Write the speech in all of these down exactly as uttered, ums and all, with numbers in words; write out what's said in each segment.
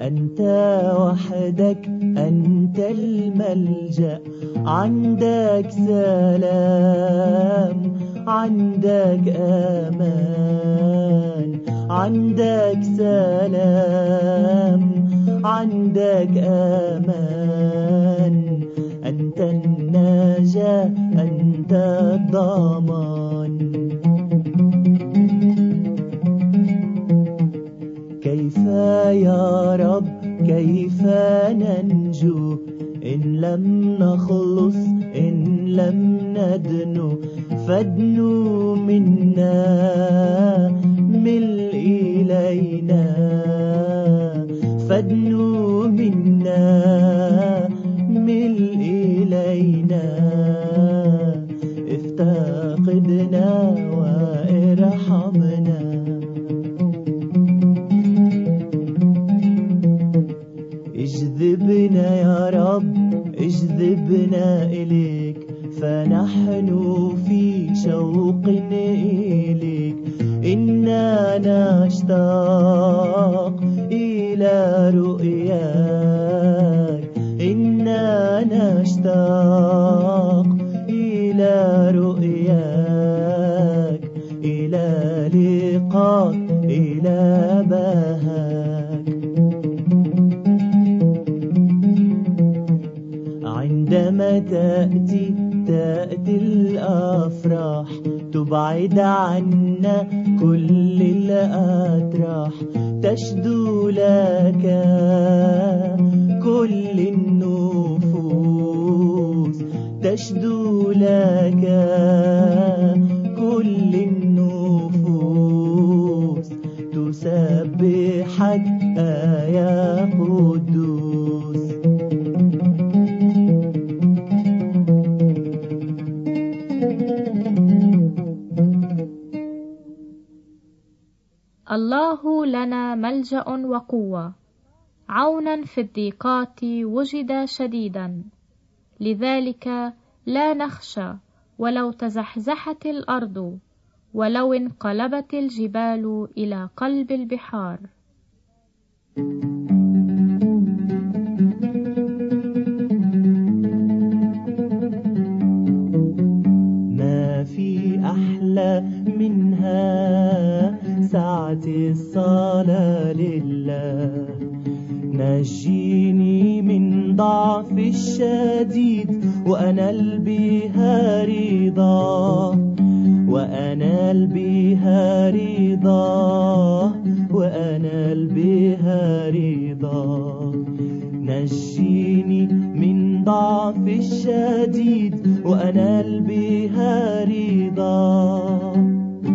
أنت وحدك أنت الملجأ، عندك سلام عندك أمان، عندك سلام عندك أمان، أنت النجاة أنت الضمان. كيف يا رب كيف ننجو إن لم نخلص إن لم ندنو، فادنو منا مل إلينا، فادنو منا مل إلينا، افتقدنا وارحمنا. اجذبنا يا رب اجذبنا إليك، فنحن في شوق إليك، إنا نشتاق إلى رؤياك، إنا نشتاق إلى رؤياك، إلى لقاك إلى بهاك. عندما تأتي تأتي الأفراح، تبعد عنا كل الأتراح، تشدو لك كل النفوس، تشدو لك كل النفوس، تسبحك يا قدوس. الله لنا ملجأ وقوة، عونا في الضيقات وجد شديدا، لذلك لا نخشى ولو تزحزحت الأرض، ولو انقلبت الجبال إلى قلب البحار. ما في أحلى منها ساعة الصلاة لله، نجيني من ضعف الشديد وأنال بها رضاه، وأنال بها رضاه، وأنال بها رضاه. نجيني من ضعف الشديد وأنال بها رضاه.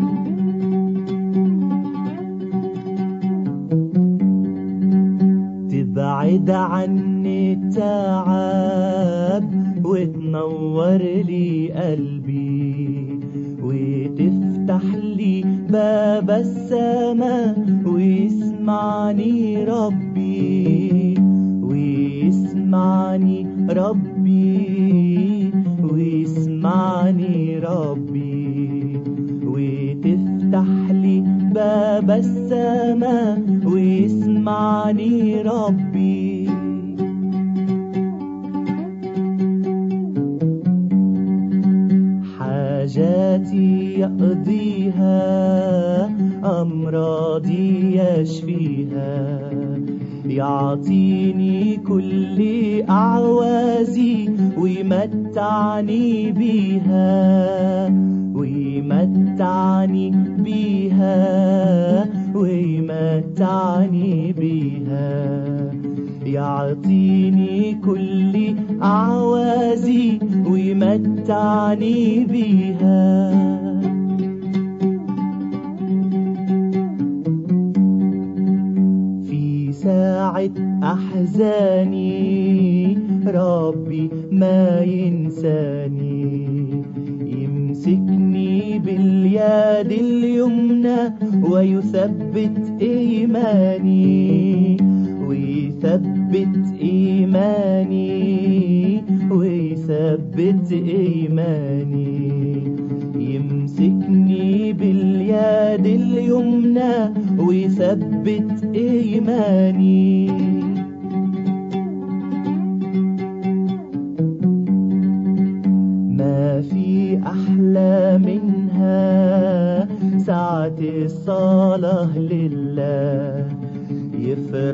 تبعد عني التعب وتنور لي قلبي، وتفتح لي باب السماء ويسمعني ربي، ويسمعني ربي، ويسمعني ربي، وتفتح لي باب السماء ويسمعني ربي. حاجاتي يقضيها، أمراضي يشفيها، يعطيني كل أعوازي ويمتعني بيها، ويمتعني بيها، ويمتعني بيها. يعطيني كل أعوازي ويمتعني بيها. في ساعة أحزاني ربي ما ينساني، يمسكني باليد اليمنى ويثبت إيماني، ويثبت إيماني، ويثبت إيماني. يمسكني باليد اليمنى ويثبت إيماني.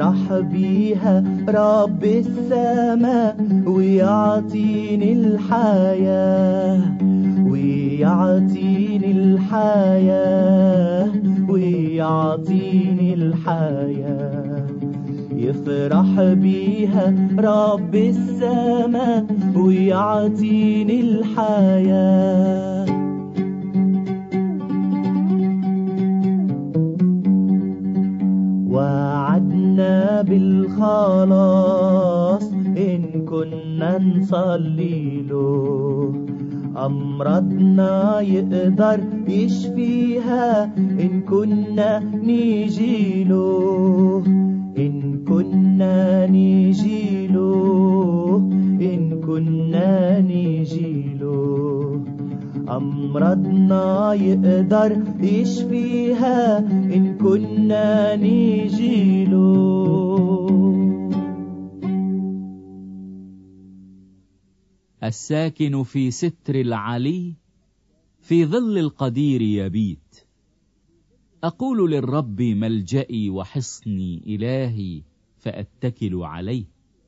يفرح بيها رب السماء ويعطيني الحياة ويعطيني الحياة ويعطيني الحياة. يفرح بيها رب السماء ويعطيني الحياة. وعدنا بالخلاص إن كنا نصلي له، أمراضنا يقدر يشفيها إن كنا نيجيله إن كنا نيجيله إن كنا نيجيله. أمراضنا يقدر يشفيها إن كنا نيجيله. الساكن في ستر العلي في ظل القدير يبيت. أقول للرب ملجئي وحصني إلهي فأتكل عليه.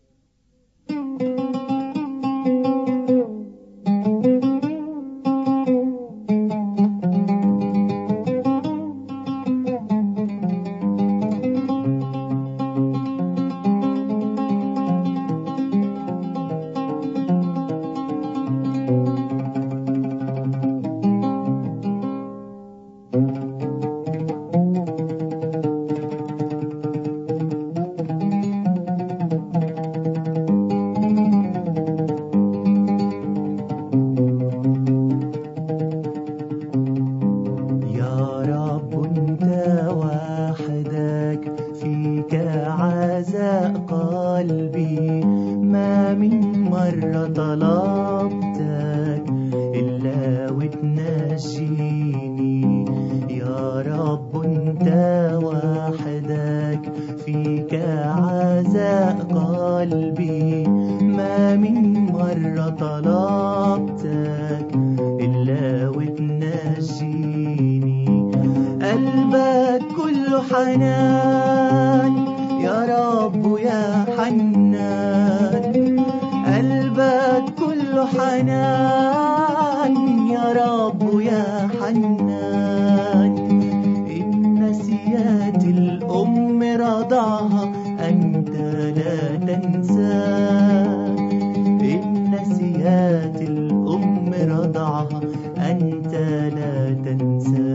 قلبي ما من مرة طلبتك إلا وتنجيني. يا رب أنت وحدك فيك عزاء قلبي ما من مرة طلبتك إلا وتنجيني. قلبك كله حنان يا رب يا حنان. قلبك كله حنان يا رب يا حنان. إن نسيت الأم رضعها أنت لا تنسى. إن نسيت الأم رضعها أنت لا تنسى.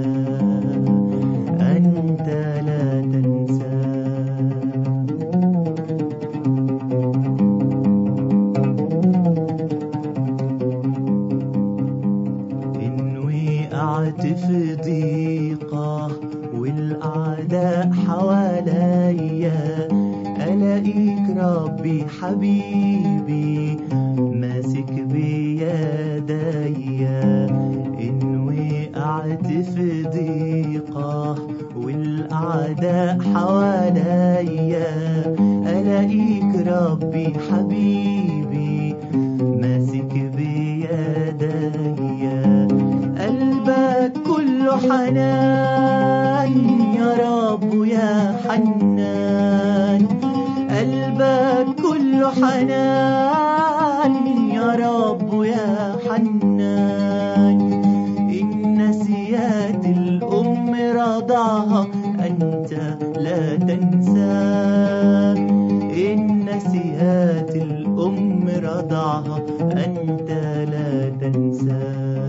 أنت لا تنسى. في ضيقة والأعداء حواليا ألاقيك ربي حبيبي ماسك بيديا. إن وقعت في ضيقة والأعداء حواليا ألاقيك ربي حبيبي ماسك بيديا. قلبك كله حنان يا رب يا حنان. قلبك كله حنان يا رب يا حنان. إن نسيت الأم رضعها أنت لا تنسى. إن نسيت الأم رضعها أنت لا تنسى.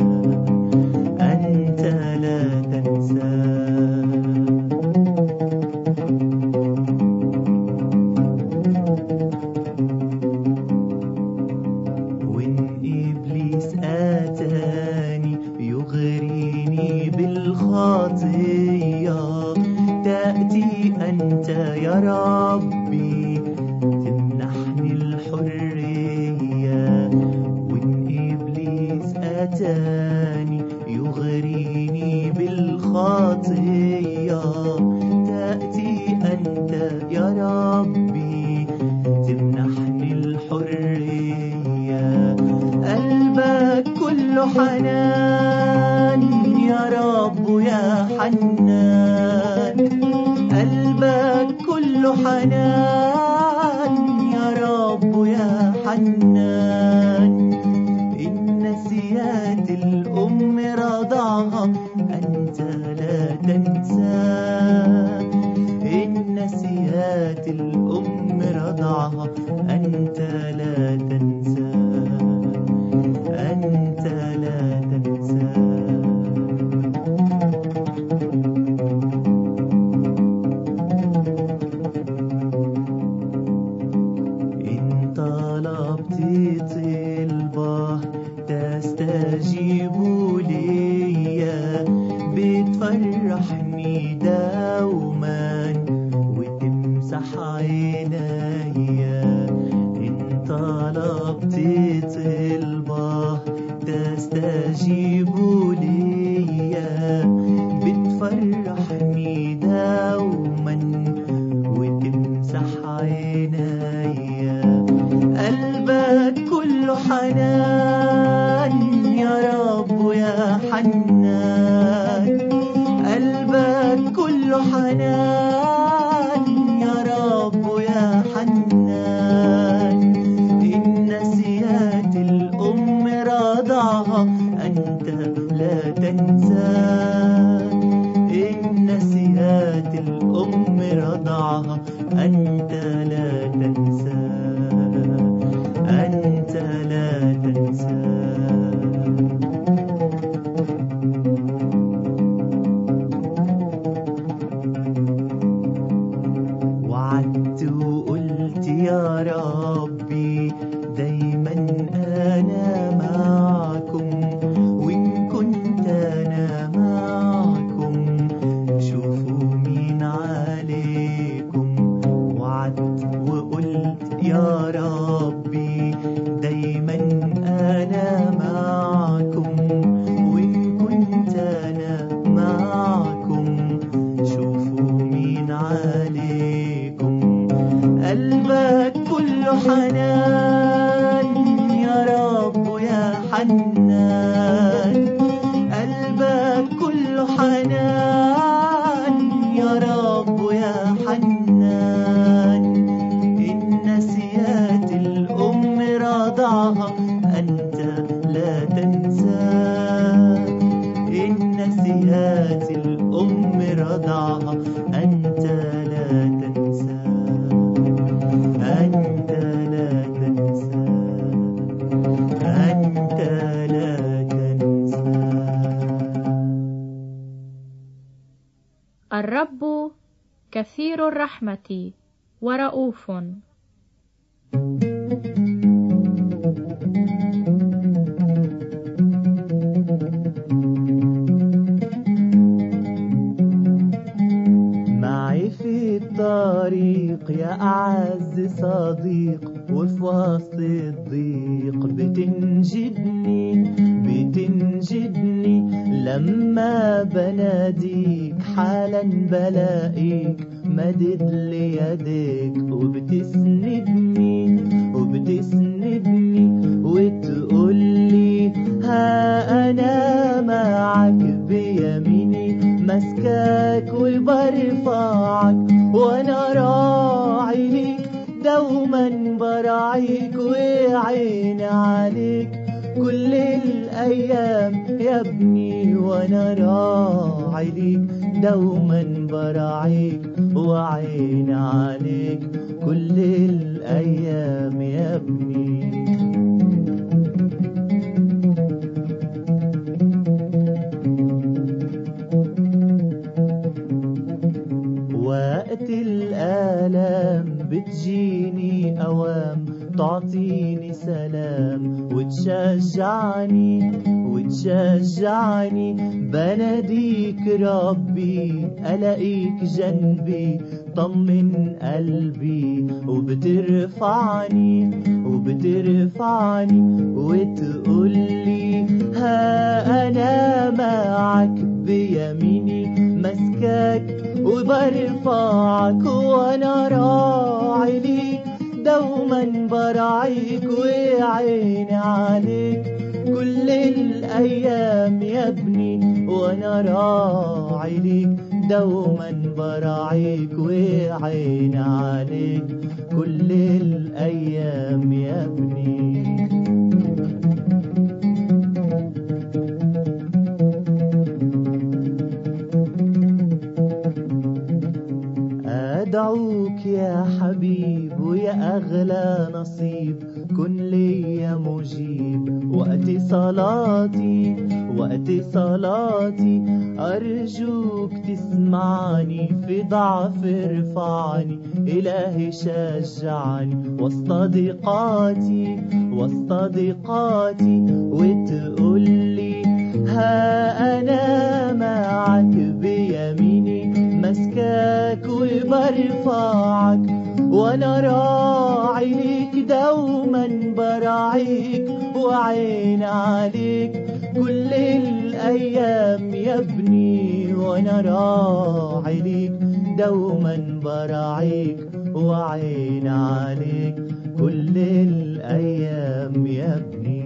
أنت لا تنسى. وإن إبليس آتاني يغريني بالخطية تأتي أنت يا ربي تمنحني الحرية. وإن إبليس آتاني يغريني بالخطية تأتي أنت يا ربي تمنحني الحرية. قلبك كله حنان يا رب يا حنان. قلبك كله كله حنان يا رب يا حنان. إن نسيت الأم رضعها أنت لا تنسى. إن نسيت الأم رضعها أنت لا تنسى. أنت لا تنسى. إن طلبت طلبة تستجيب لي، بتفرحني دوما وتمسح عيني. إن طلبت طلبة تستجيب لي، بتفرحني دوما وتمسح عيني. قلبك كله حنان يا رب يا حنان. قلبك كله حنان يا رب يا حنان. إن نسيت الأم رضعها أنت لا تنسى. إن نسيت الأم رضعها أنت لا تنسى. أنت لا تنسى. وعدت وقلت يا ربي دايما أنا معكم، وإن كنت أنا معكم شوفوا مين عليكم. وعدت وقلت يا ربي دايما أنا معكم، وإن كنت أنا معكم شوفوا مين عليكم. قلبك كله حنان يا رب يا حنان. قلبك كله حنان يا رب يا حنان. إن نسيت الأم رضعها أنت لا تنسى. إن نسيت الأم رضعها أنت لا تنسى. أنت لا تنسى. أنت لا تنسى. الرب كثير الرحمة ورؤوف. معي في الطريق يا أعز صديق، وفي وسط الضيق بتنجدني بتنجدني. لما بناديك حالا بلاقيك مدد لي يديك، وبتسندني وبتسندني وتقولي ها أنا معك بيميني، مسكاك وبرفعك وأنا راعي ليك دوما براعيك وعيني عليك كل الأيام يا ابني. وأنا راعي ليك دوما براعيك وعيني عليك كل الأيام يا ابني. وقت الآلام بتجيني أوام تعطيني سلام وتشجعني وتشجعني. بناديك ربي ألاقيك جنبي طمن قلبي، وبترفعني وبترفعني وتقولي ها أنا معك بيميني، مسكاك وبرفعك وأنا راعي ليك دوما براعيك وعيني عليك كل الأيام يا ابني. وأنا راعي ليك دوما براعيك وعيني عليك كل الأيام يا ابني. أدعوك يا حبيب ويا أغلى نصيب، كن لي مجيب وقت صلاتي وقت صلاتي. أرجوك تسمعني في ضعف ارفعني، إلهي شجعني وسط ضيقاتي وسط ضيقاتي. وتقولي ها أنا معك بيميني مسكاك وبرفعك، وانا راعي ليك دوما براعيك وعين عليك كل الايام يا ابني. وانا راعي ليك دوما براعيك وعين عليك كل الايام يا ابني.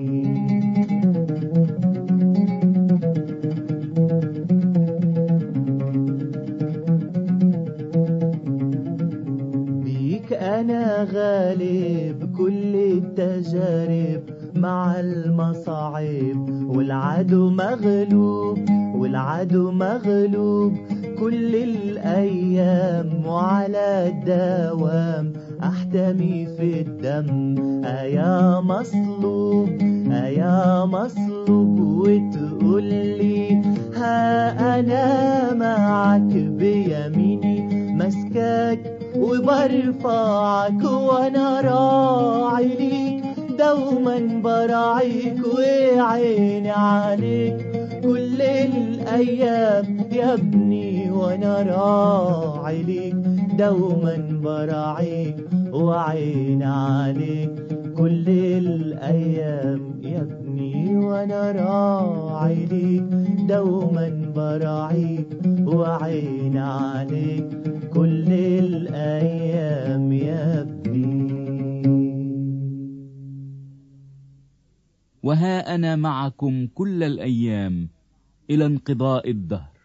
أنا غالب كل التجارب مع المصاعب، والعدو مغلوب والعدو مغلوب كل الأيام. وعلى الدوام أحتمي في الدم أيا مصلوب أيا مصلوب. وتقولي ها أنا معك بيميني مسكاك وبرفعك، وانا راعي ليك دوما براعيك وعيني عليك كل الايام يا ابني. وانا راعي ليك دوما براعيك وعيني عليك كل الايام يا ابني. وانا راعي ليك دوما براعيك وعيني عليك كل الأيام يا ابني. وها أنا معكم كل الأيام إلى انقضاء الدهر.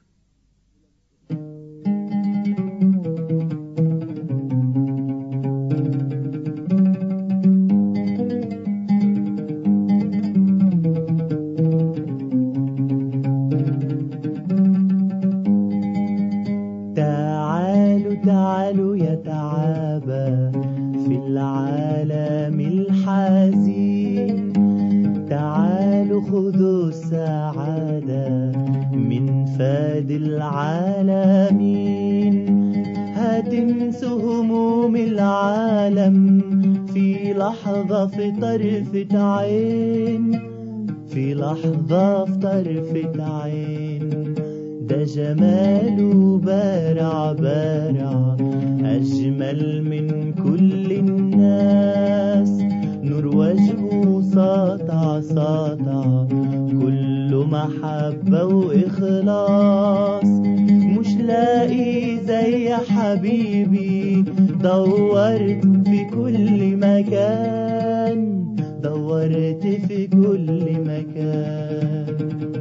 تعالوا يتعابى في العالم الحزين، تعالوا خذوا السعادة من فاد العالمين. هتنسوا هموم العالم في لحظة في طرفة عين، في لحظة في طرفة عين. ده جماله بارع بارع أجمل من كل الناس. نور وجهه ساطع ساطع كله محبة وإخلاص. مش لاقي زي حبيبي، دورت في كل مكان دورت في كل مكان.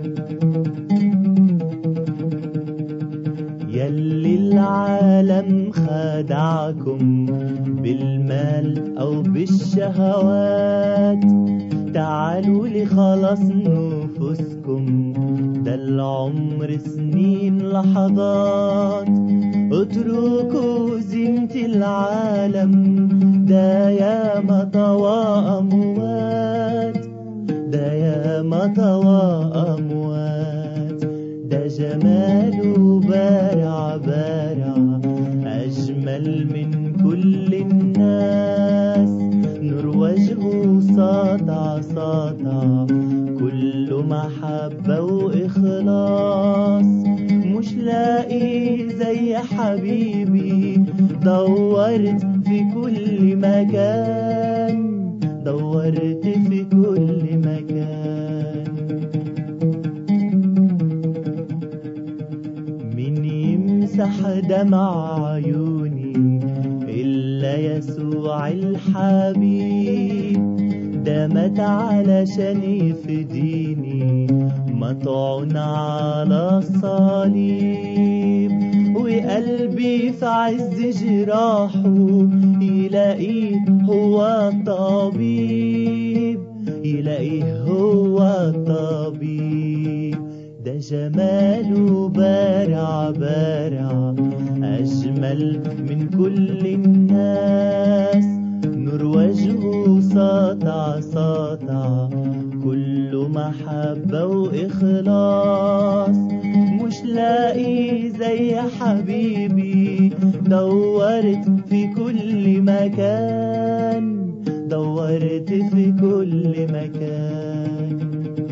يلي العالم خدعكم بالمال أو بالشهوات، تعالوا لخلاص نفوسكم، ده العمر سنين لحظات. اتركوا زينة العالم، ده يا مطوى أموات، ده يا مطوى أموات. ده جماله بارع بارع أجمل من كل الناس. نور وجهه ساطع ساطع كله محبة وإخلاص. مش لاقي زي حبيبي، دورت في كل مكان دورت في كل مكان. من يمسح دمع عيوني إلا يسوع الحبيب، ده مات علشان يفديني مطعون على الصليب. وقلبي في عز جراحه يلاقيه هو الطبيب، يلاقيه هو الطبيب. ده جماله بارع بارع أجمل من كل الناس، نور وجهه ساطع ساطع كله محبة وإخلاص. مش لاقي زي حبيبي، دورت في كل مكان، دورت في كل مكان.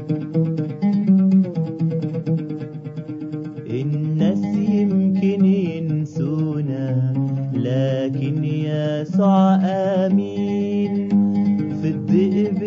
الناس يمكن ينسونا لكن يسوع آمين، في الذئب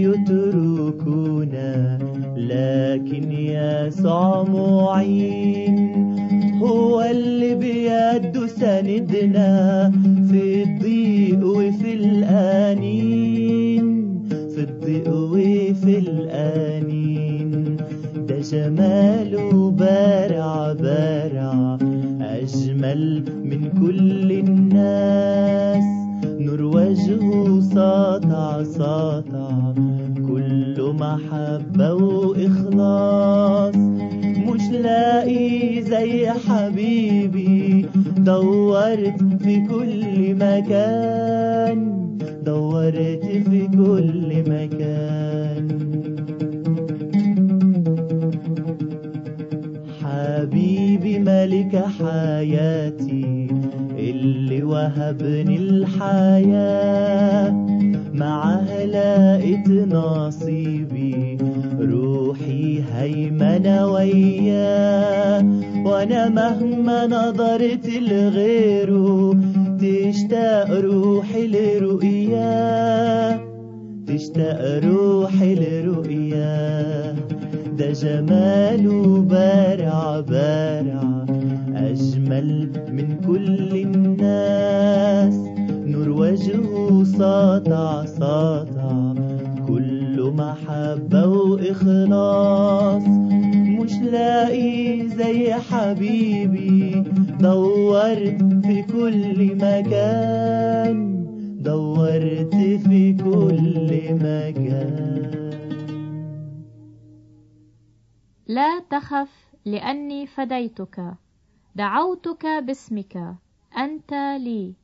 يتركونا لكن يسوع معين. هو اللي بيده سندنا في الضيق وفي الآنين، في الضيق وفي الآنين. ده جماله بارع بارع أجمل من كل الناس، نور وجهه ساطع ساطع كله محبة وإخلاص. مش لاقي زي حبيبي، دورت في كل مكان، دورت في كل مكان. حبيبي ملك حياتي اللي وهبني الحياة، معاه لقيت نصيبي، روحي هيمنة وياه. وانا مهما نظرت لغيره تشتاق روحي لرؤياه، تشتاق روحي لرؤياه. ده جماله بارع بارع أجمل من كل الناس، نور وجهه ساطع ساطع كله محبة وإخلاص. مش لاقي زي حبيبي، دورت في كل مكان، دورت في كل مكان. لا تخف لأني فديتك، دعوتك باسمك أنت لي.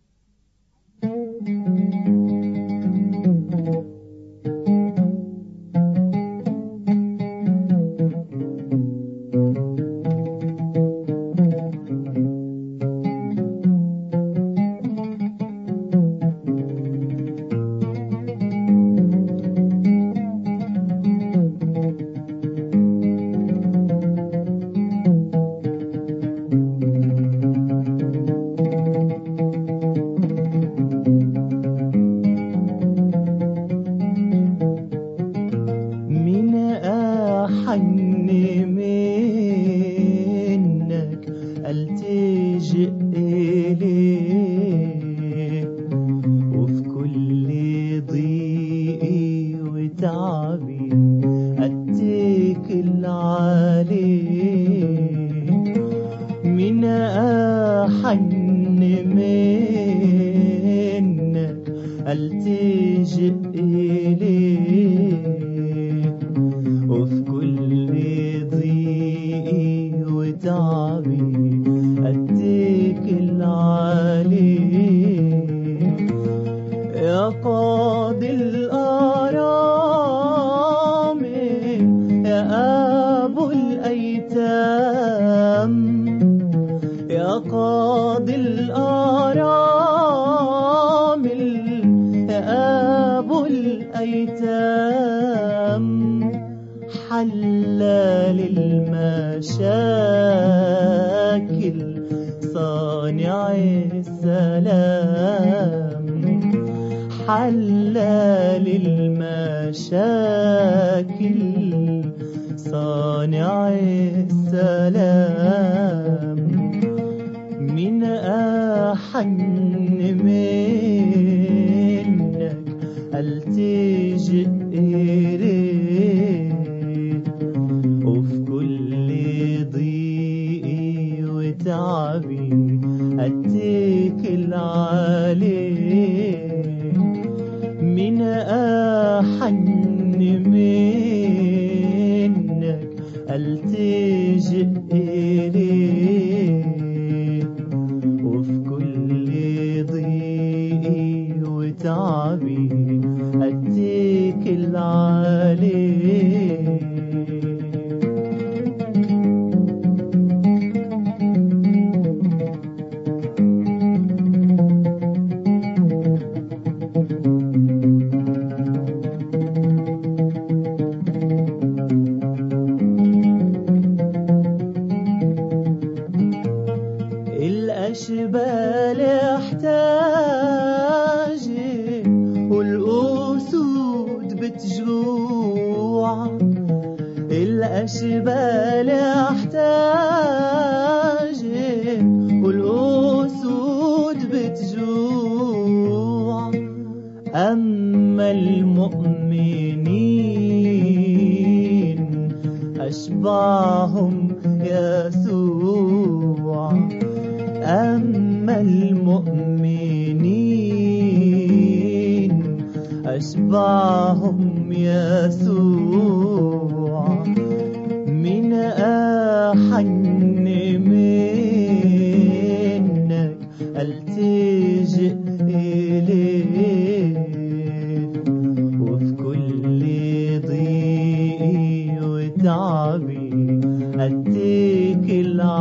منك ألتجئ إليك، وفي كل ضيقي وتعبي أتكل عليك. من أحن منك ألتجئ إليك، وفي كل ضيقي وتعبي أتكل عليك. يا قاضي الآرام، يا أبو الأيتام، يا قاضي الآرام، يا أبو الأيتام. حلال المشاكل صانع السلام، حلال المشاكل صانع السلام. من أحن منك ألتجئ إليك، وفي كل ضيقي وتعبي وتعبي أتكل عليك. الأشبال احتاجت والأسود بتجوع، الأشبال احتاجت والأسود بتجوع، أما المؤمنين أشبعهم يسوع، أما المؤمنين أشبعهم يسوع، من أحن منك ألتجئ إليك، وفي كل ضيقي وتعبي أتكل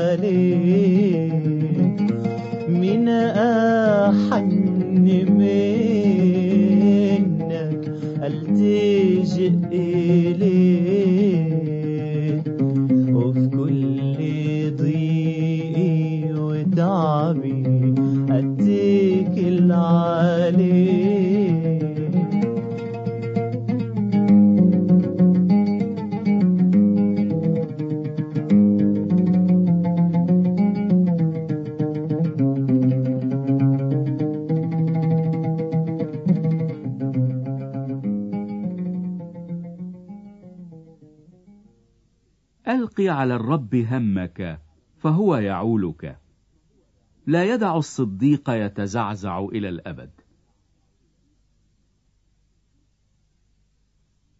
عليك، من أحن منك ألتجئ إليك، وفي كل ضيقي وتعبي أتكل عليك. ألقي على الرب همك فهو يعولك، لا يدع الصديق يتزعزع إلى الأبد.